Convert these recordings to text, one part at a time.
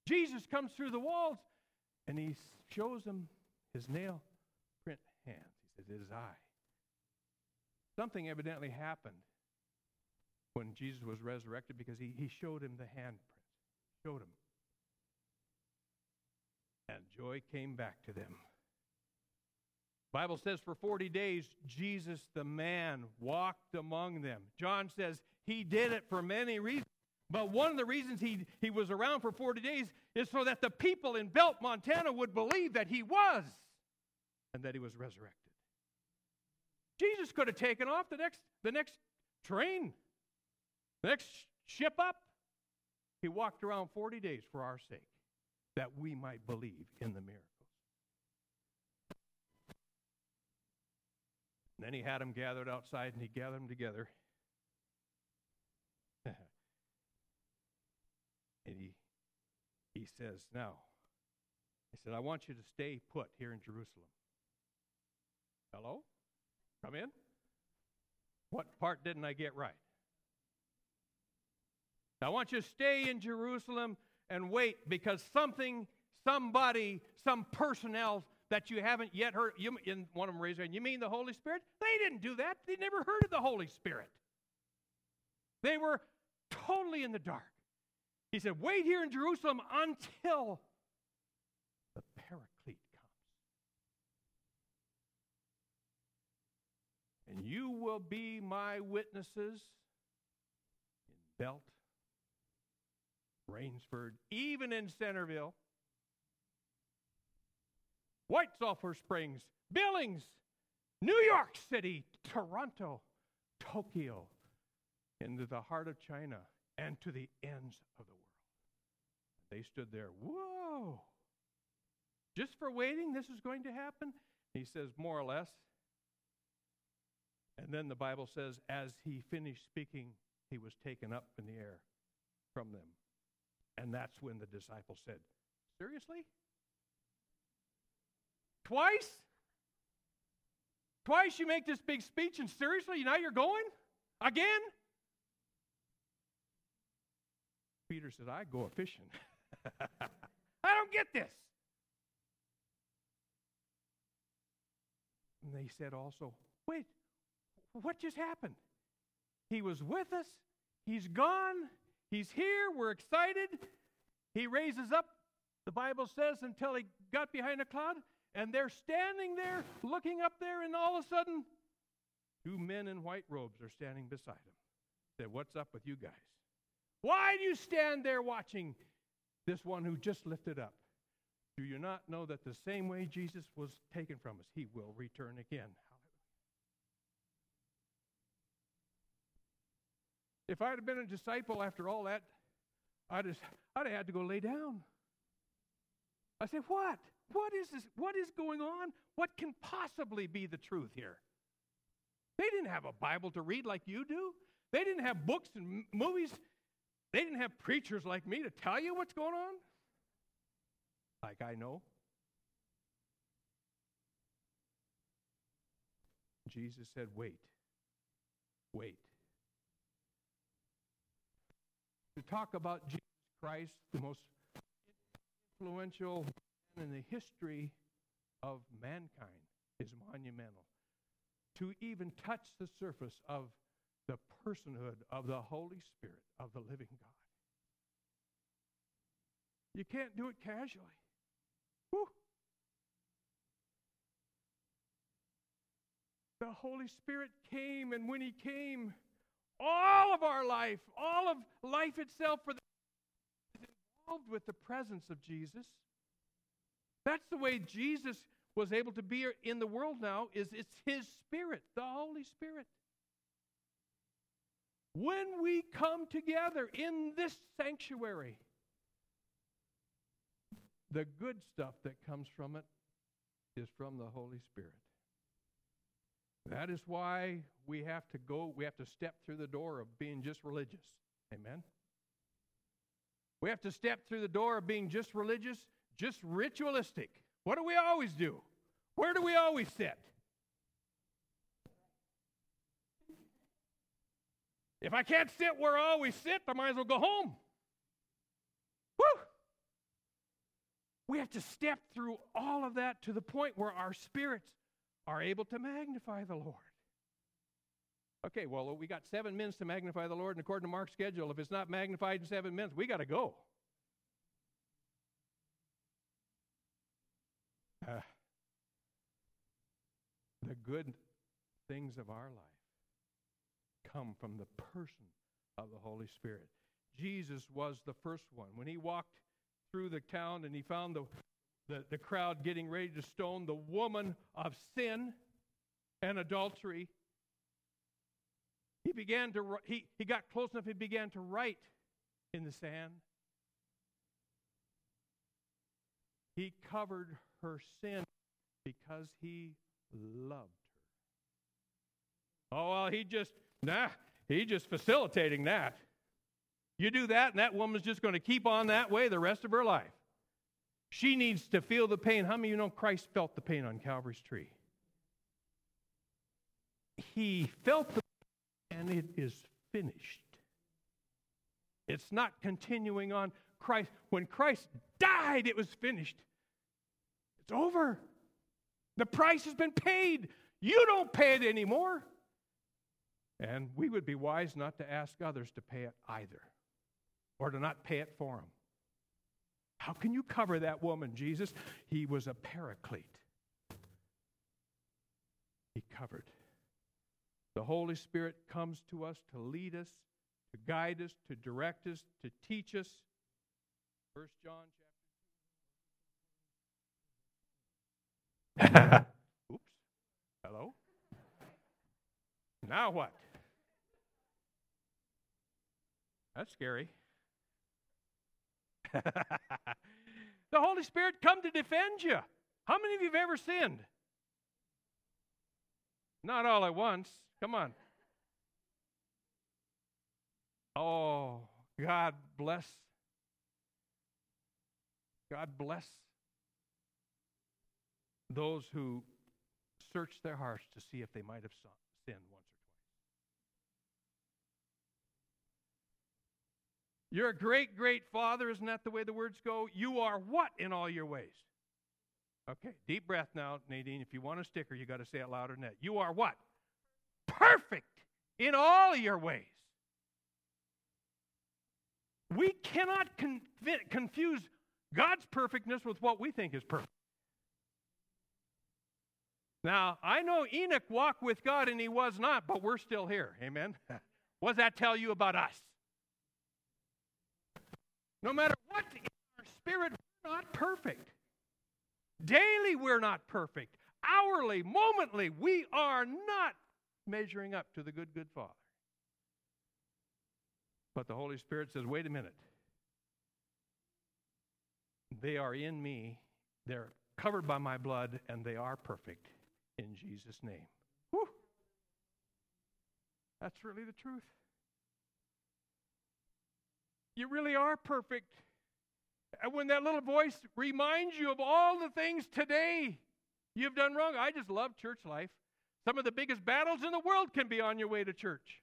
Jesus comes through the walls, and he shows them his nail print hands. He says, it is I. Something evidently happened when Jesus was resurrected because he showed him the handprint. Showed him. And joy came back to them. Bible says for 40 days, Jesus the man walked among them. John says he did it for many reasons. But one of the reasons he was around for 40 days is so that the people in Belt, Montana would believe that he was and that he was resurrected. Jesus could have taken off the next train, the next ship up. He walked around 40 days for our sake, that we might believe in the miracles. And then he had them gathered outside, and he gathered them together. And he says, now, he said, I want you to stay put here in Jerusalem. Hello? Come in. What part didn't I get right? I want you to stay in Jerusalem and wait, because somebody, some personnel that you haven't yet heard, one of them raised their hand, you mean the Holy Spirit? They didn't do that. They never heard of the Holy Spirit. They were totally in the dark. He said, wait here in Jerusalem until the Paraclete comes. And you will be my witnesses in Belt, Rainsford, even in Centerville, White Sulphur Springs, Billings, New York City, Toronto, Tokyo, into the heart of China, and to the ends of the world. They stood there, whoa! Just for waiting, this is going to happen? He says, more or less. And then the Bible says, as he finished speaking, he was taken up in the air from them. And that's when the disciples said, seriously? Twice? Twice you make this big speech, and seriously, now you're going? Again? Peter said, I go a-fishing. I don't get this. And they said also, wait, what just happened? He was with us. He's gone. He's here. We're excited. He raises up, the Bible says, until he got behind a cloud. And they're standing there, looking up there, and all of a sudden, two men in white robes are standing beside him. Said, what's up with you guys? Why do you stand there watching this one who just lifted up? Do you not know that the same way Jesus was taken from us, he will return again? If I'd have been a disciple after all that, I'd have had to go lay down. I said, what? What is this? What is going on? What can possibly be the truth here? They didn't have a Bible to read like you do. They didn't have books and movies. They didn't have preachers like me to tell you what's going on. Like I know. Jesus said, wait. Wait. To talk about Jesus Christ, the most influential man in the history of mankind, is monumental. To even touch the surface of the personhood of the Holy Spirit of the living God. You can't do it casually. Whew. The Holy Spirit came, and when he came, all of our life, all of life itself is involved with the presence of Jesus. That's the way Jesus was able to be in the world now, is it's his Spirit, the Holy Spirit. When we come together in this sanctuary, the good stuff that comes from it is from the Holy Spirit. That is why we have to step through the door of being just religious. Amen? We have to step through the door of being just religious, just ritualistic. What do we always do? Where do we always sit? If I can't sit where I always sit, I might as well go home. Whew! We have to step through all of that to the point where our spirits are able to magnify the Lord. Okay, well, we got 7 minutes to magnify the Lord, and according to Mark's schedule, if it's not magnified in 7 minutes, we got to go. The good things of our life come from the person of the Holy Spirit. Jesus was the first one. When he walked through the town and he found the crowd getting ready to stone the woman of sin and adultery, he got close enough, he began to write in the sand. He covered her sin because he loved her. Oh, well, he's just facilitating that. You do that, and that woman's just going to keep on that way the rest of her life. She needs to feel the pain. How many of you know Christ felt the pain on Calvary's tree? He felt the pain, and it is finished. It's not continuing on. When Christ died, it was finished. It's over. The price has been paid. You don't pay it anymore. And we would be wise not to ask others to pay it either, or to not pay it for them. How can you cover that woman, Jesus? He was a paraclete. He covered. The Holy Spirit comes to us to lead us, to guide us, to direct us, to teach us. 1 John chapter. Oops. Hello? Now what? That's scary. The Holy Spirit come to defend you. How many of you have ever sinned? Not all at once. Come on. Oh, God bless. God bless those who search their hearts to see if they might have sinned once or twice. You're a great, great father. Isn't that the way the words go? You are what in all your ways? Okay, deep breath now, Nadine. If you want a sticker, you got to say it louder than that. You are what? Perfect in all your ways. We cannot confuse God's perfectness with what we think is perfect. Now, I know Enoch walked with God and he was not, but we're still here. Amen? What does that tell you about us? No matter what in our spirit, we're not perfect. Daily, we're not perfect. Hourly, momently, we are not measuring up to the good Father. But the Holy Spirit says, wait a minute. They are in me, they're covered by my blood, and they are perfect in Jesus' name. Whew. That's really the truth. You really are perfect. And when that little voice reminds you of all the things today you've done wrong, I just love church life. Some of the biggest battles in the world can be on your way to church.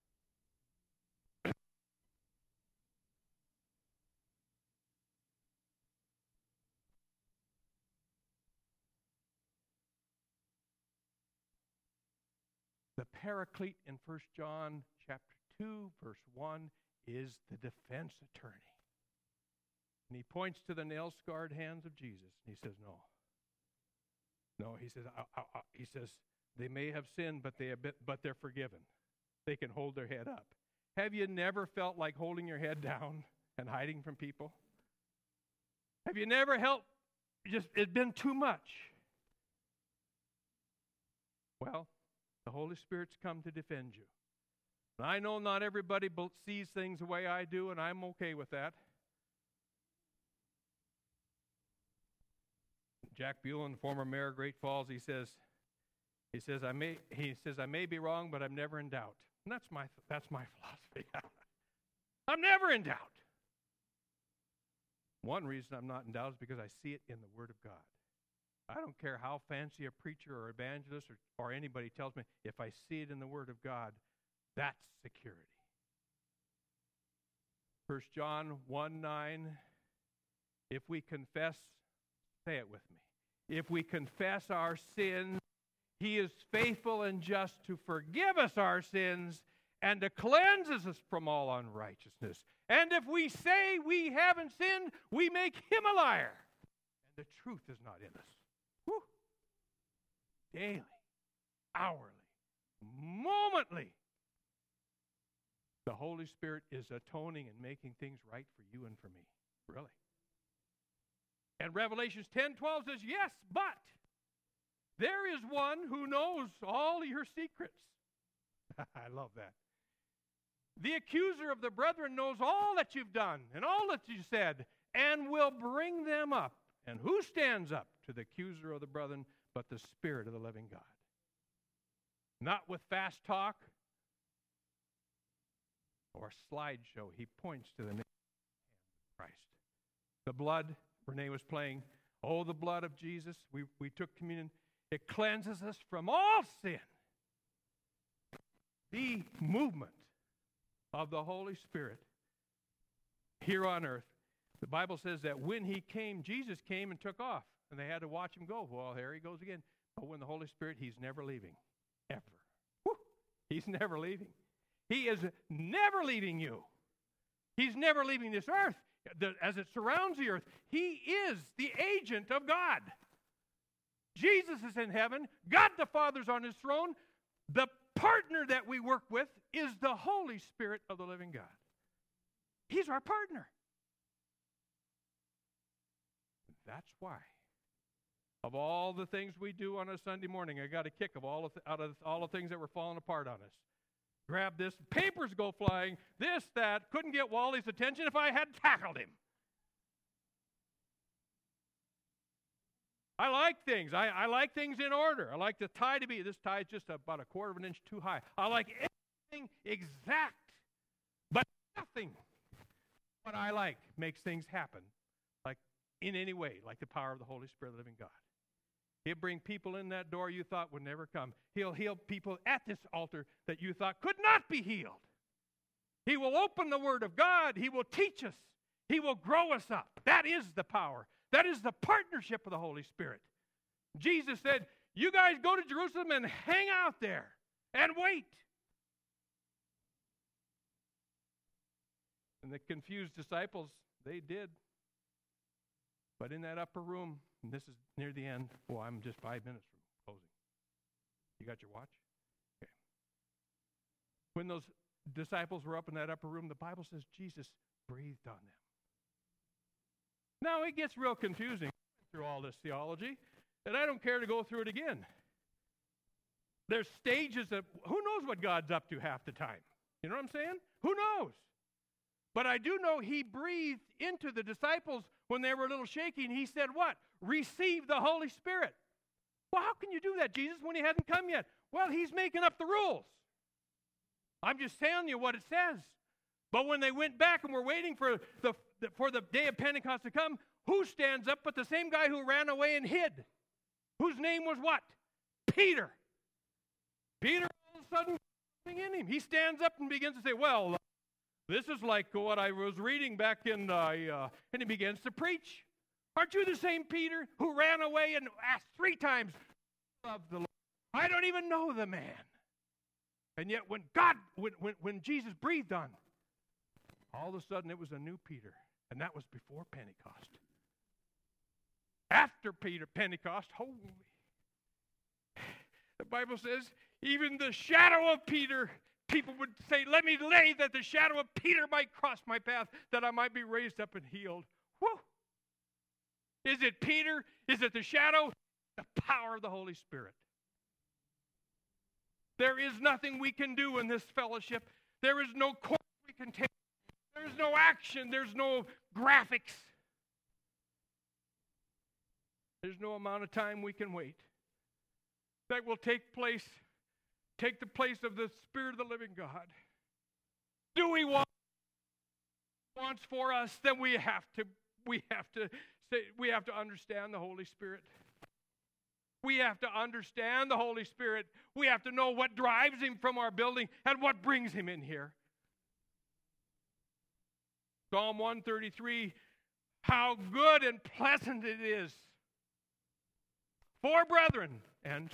The paraclete in 1 John chapter 2, verse 1 is the defense attorney. And he points to the nail-scarred hands of Jesus. And he says, no. No, he says, they may have sinned, but they're forgiven. They can hold their head up. Have you never felt like holding your head down and hiding from people? Have you never it's been too much? Well, the Holy Spirit's come to defend you. And I know not everybody sees things the way I do, and I'm okay with that. Jack Buellen, former mayor of Great Falls, he says I may be wrong, but I'm never in doubt. And that's my philosophy. I'm never in doubt. One reason I'm not in doubt is because I see it in the Word of God. I don't care how fancy a preacher or evangelist or anybody tells me, if I see it in the Word of God, that's security. 1 John 1:9, if we confess Say it with me. If we confess our sins, He is faithful and just to forgive us our sins and to cleanse us from all unrighteousness. And if we say we haven't sinned, we make Him a liar. And the truth is not in us. Whew. Daily, hourly, momently, the Holy Spirit is atoning and making things right for you and for me. Really. And Revelation 10:12 says, yes, but there is one who knows all your secrets. I love that. The accuser of the brethren knows all that you've done and all that you said and will bring them up. And who stands up to the accuser of the brethren but the Spirit of the living God? Not with fast talk or slideshow. He points to the name of Christ. The blood, Renee was playing, oh, the blood of Jesus. We took communion. It cleanses us from all sin. The movement of the Holy Spirit here on earth. The Bible says that when He came, Jesus came and took off, and they had to watch Him go. Well, there He goes again. But when the Holy Spirit, He's never leaving, ever. Whew. He's never leaving. He is never leaving you. He's never leaving this earth as it surrounds the earth. He is the agent of God. Jesus is in heaven. God the Father's on His throne. The partner that we work with is the Holy Spirit of the living God. He's our partner. That's why, of all the things we do on a Sunday morning, I got a kick of out of all the things that were falling apart on us. Grab this, papers go flying, this, that. Couldn't get Wally's attention if I had tackled him. I like things. I like things in order. I like the tie to be. This tie is just about 1/4 of an inch too high. I like everything exact, but nothing what I like makes things happen like in any way, like the power of the Holy Spirit of the living God. He'll bring people in that door you thought would never come. He'll heal people at this altar that you thought could not be healed. He will open the Word of God. He will teach us. He will grow us up. That is the power. That is the partnership of the Holy Spirit. Jesus said, you guys go to Jerusalem and hang out there and wait. And the confused disciples, they did. But in that upper room, and this is near the end. Well, I'm just 5 minutes from closing. You got your watch? Okay. When those disciples were up in that upper room, the Bible says Jesus breathed on them. Now, it gets real confusing through all this theology, and I don't care to go through it again. There's stages of, who knows what God's up to half the time? You know what I'm saying? Who knows? But I do know He breathed into the disciples when they were a little shaky, and He said what? Receive the Holy Spirit. Well, how can you do that, Jesus, when He hasn't come yet? Well, He's making up the rules. I'm just telling you what it says. But when they went back and were waiting for the day of Pentecost to come, who stands up but the same guy who ran away and hid? Whose name was what? Peter. Peter, all of a sudden, something in him. He stands up and begins to say, well, this is like what I was reading back in, and he begins to preach. Aren't you the same Peter who ran away and asked 3 times, love the Lord? I don't even know the man. And yet when Jesus breathed on, all of a sudden it was a new Peter. And that was before Pentecost. After Pentecost, holy. The Bible says, even the shadow of Peter, people would say, let me lay that the shadow of Peter might cross my path, that I might be raised up and healed. Whew. Is it Peter? Is it the shadow? The power of the Holy Spirit. There is nothing we can do in this fellowship. There is no course we can take. There's no action. There's no graphics. There's no amount of time we can wait. That will take the place of the Spirit of the living God. Do we want what He wants for us? Then we have to understand the Holy Spirit. We have to understand the Holy Spirit. We have to know what drives Him from our building and what brings Him in here. Psalm 133, how good and pleasant it is For brethren, and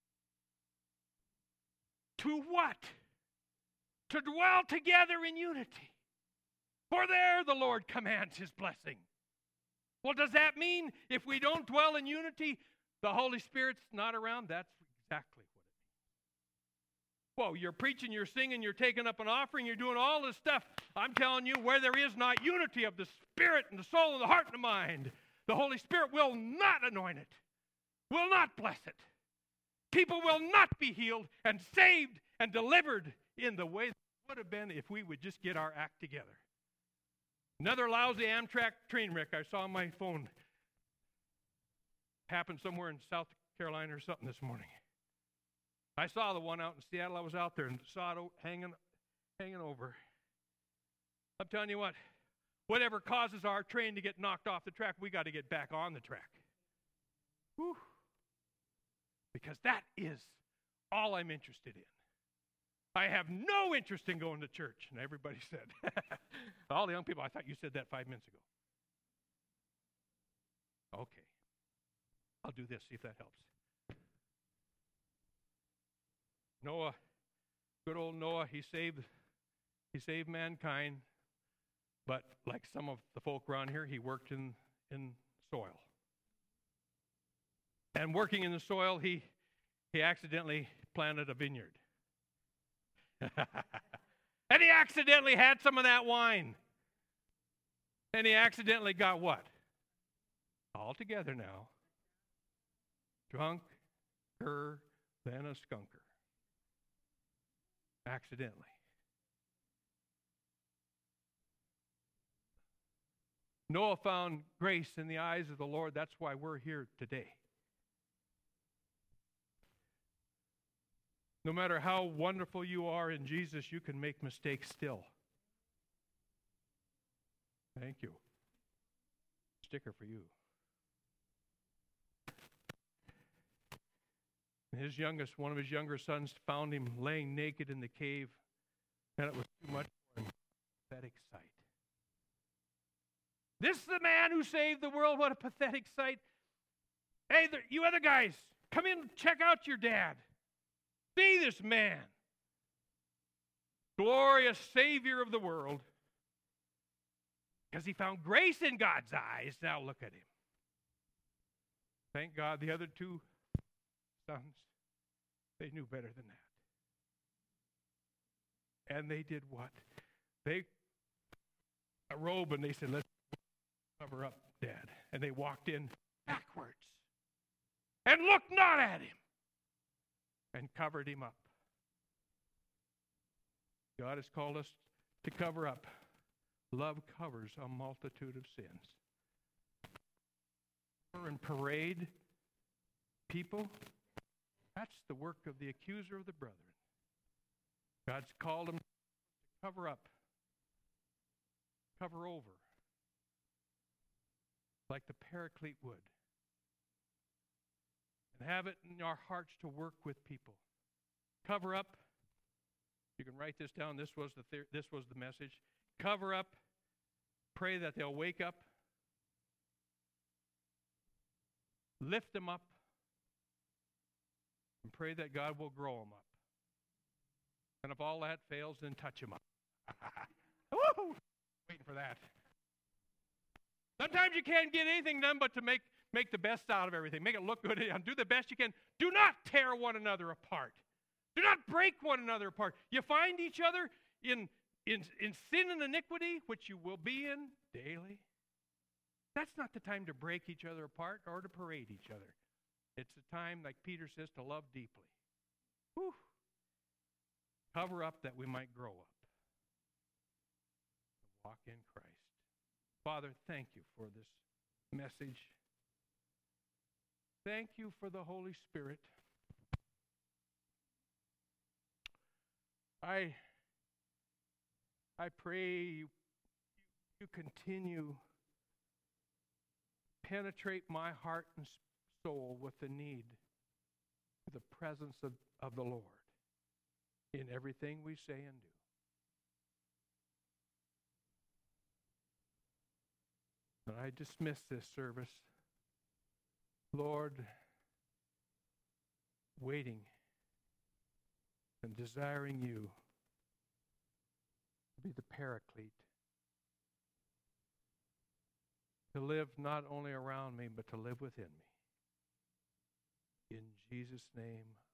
to what? To dwell together in unity. For there the Lord commands his blessing. Well, does that mean if we don't dwell in unity, the Holy Spirit's not around? That's exactly what it means. Whoa, you're preaching, you're singing, you're taking up an offering, you're doing all this stuff. I'm telling you, where there is not unity of the Spirit and the soul and the heart and the mind, the Holy Spirit will not anoint it, will not bless it. People will not be healed and saved and delivered in the way that it would have been if we would just get our act together. Another lousy Amtrak train wreck I saw on my phone. Happened somewhere in South Carolina or something this morning. I saw the one out in Seattle. I was out there and saw it hanging over. I'm telling you what, whatever causes our train to get knocked off the track, we got to get back on the track. Whew. Because that is all I'm interested in. I have no interest in going to church. And everybody said, all the young people, I thought you said that 5 minutes ago. Okay. I'll do this, see if that helps. Noah, good old Noah, he saved mankind, but like some of the folk around here, he worked in soil. And working in the soil, he accidentally planted a vineyard. And he accidentally had some of that wine. And he accidentally got what? All together now. Drunker than a skunker. Accidentally. Noah found grace in the eyes of the Lord. That's why we're here today. No matter how wonderful you are in Jesus, you can make mistakes still. Thank you. Sticker for you. One of his younger sons found him laying naked in the cave, and it was too much for him. Pathetic sight. This is the man who saved the world. What a pathetic sight. Hey, you other guys, come in and check out your dad. See this man. Glorious Savior of the world. Because he found grace in God's eyes. Now look at him. Thank God the other two sons, they knew better than that. And they did what? They a robe and they said, let's cover up Dad. And they walked in backwards. And looked not at him. And covered him up. God has called us to cover up. Love covers a multitude of sins. And parade people, that's the work of the accuser of the brethren. God's called them to cover up, cover over, like the paraclete would. And have it in our hearts to work with people. Cover up. You can write this down. This was the message. Cover up. Pray that they'll wake up. Lift them up. And pray that God will grow them up. And if all that fails, then touch them up. Woo! Waiting for that. Sometimes you can't get anything done but to make the best out of everything. Make it look good and do the best you can. Do not tear one another apart. Do not break one another apart. You find each other in sin and iniquity, which you will be in daily. That's not the time to break each other apart or to parade each other. It's a time, like Peter says, to love deeply. Whew. Cover up that we might grow up. Walk in Christ. Father, thank you for this message. Thank you for the Holy Spirit. I pray you continue penetrate my heart and soul with the need for the presence of the Lord in everything we say and do. And I dismiss this service. Lord, waiting and desiring you to be the Paraclete, to live not only around me, but to live within me. In Jesus' name,